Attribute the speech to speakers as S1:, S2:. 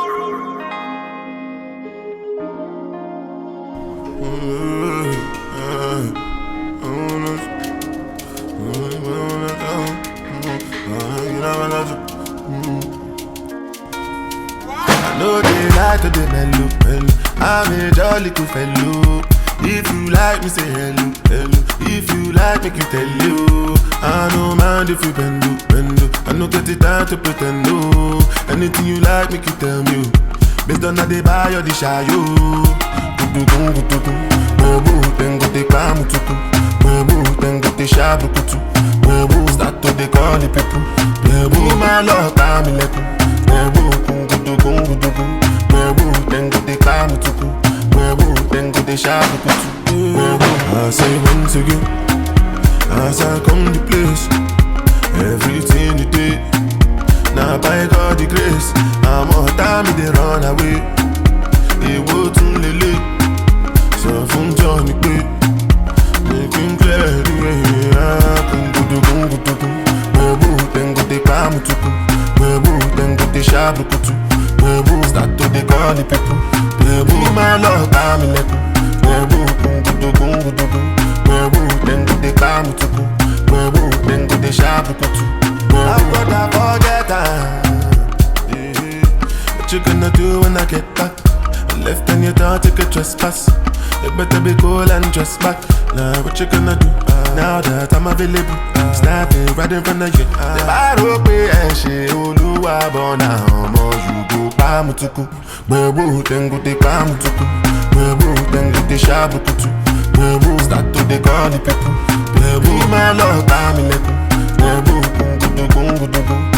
S1: I know they like to the mellow. I'm a jolly good fellow. If you like me, say hello, hello. If you like, make you tell you. I don't mind if you bend. I don't get it time to pretend, no. Anything you like, make you tell me. Based on how they buy or they shy, yo. Tengo te pamutuku. Tengo te shabukutu. Start to they call the people. My love, I'm in leku. Tengo te pamutuku. Tengo te shabukutu. I say once again, as I come to place, everything you did. Now by God the grace, I'm all time they run away. They will too late. So from Johnny Bay, making clear the way. I can go to tengo te pamutuku. Tengo te shabukutu. Start to they call the people. My love, I'm in leku. Tengo te pamutuku. Tengo te shabukutu. I've got to forget what you gonna do when I get back? I left and you don't take a trespass. You better be cool and dress back. Now what you gonna do? Now that I'm available, snapping right in front of you. The baro pe enche Oluwa bona omo you go pamutuku. Tengo te pamutuku. Tengo te shabukutu. Start to they call the people. My love, I'm in leku.